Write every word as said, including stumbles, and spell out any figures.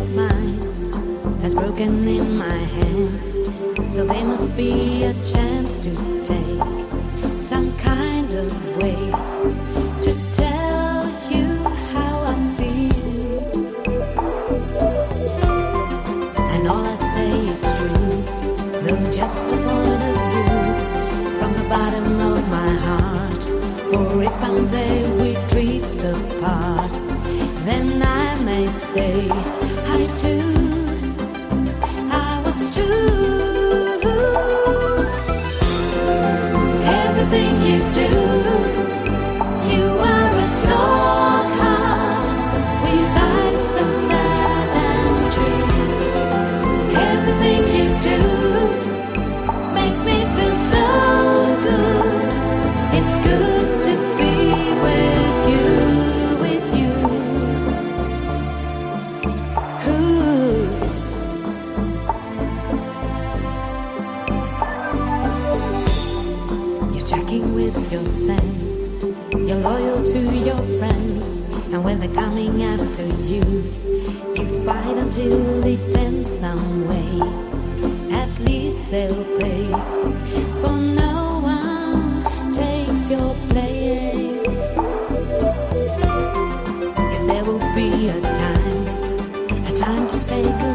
that's mine has broken in my hands. So there must be a chance to take some kind of way to tell you how I feel. And all I say is true, though just a point of view from the bottom of my heart. For if someday we drift apart, then I may say I too, I was true. Everything you do, you are a dog heart with eyes so sad and true. Everything you do makes me feel so good. It's good to be with you, with you. Ooh. You're checking with your sense, you're loyal to your friends, and when they're coming after you, you fight until it ends some way. At least they'll pay, for no one takes your place. Yes, there will be a time, a time to say goodbye.